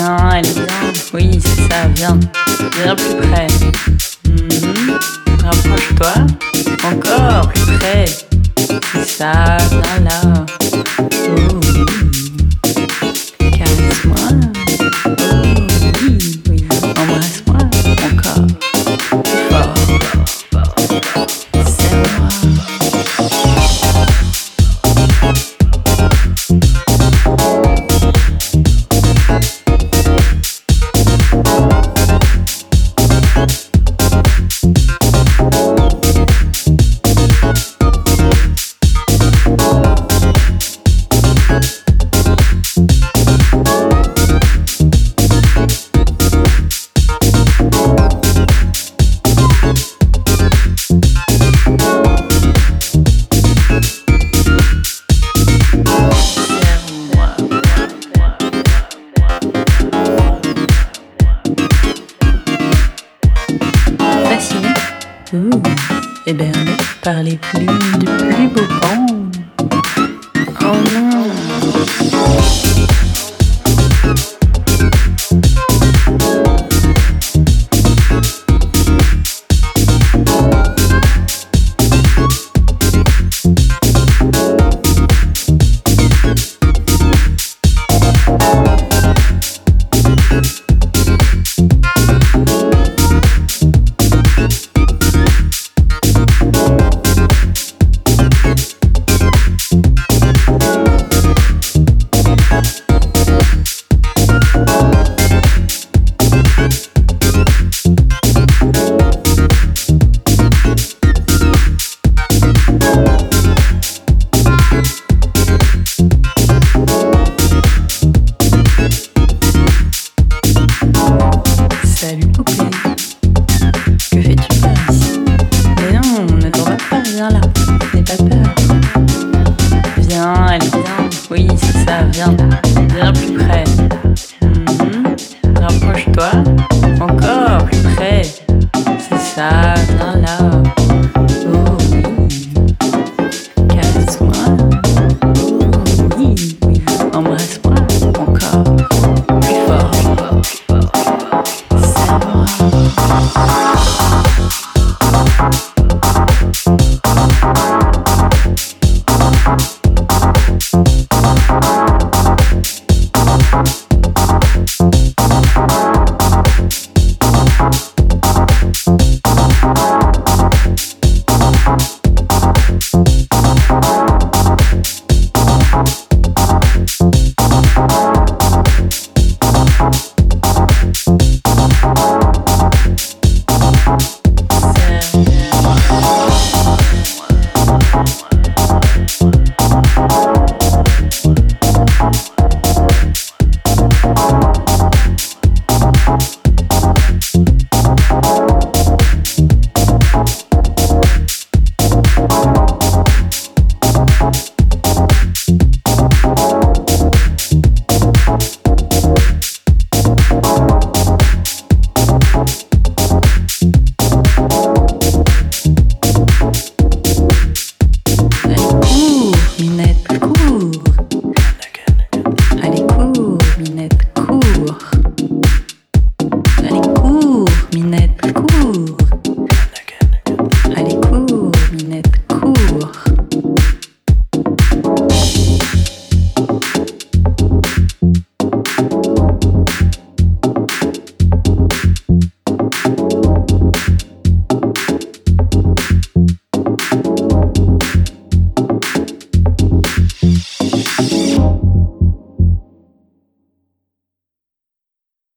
Viens, allez, viens. Oui, c'est ça, viens. Viens plus près. Rapproche-toi. Encore plus près. C'est ça, viens là. Oh oui. Caresse-moi. Oh oui, oui. Embrasse-moi. Encore. Fort. Serre-moi. Hébergé par les plumes du plus beau pan. Oh non. Salut poupée, que fais-tu par ici? Mais non, ne t'en va pas, viens là, n'aie pas peur. Viens, allez, viens, oui, c'est ça, viens là, viens plus près.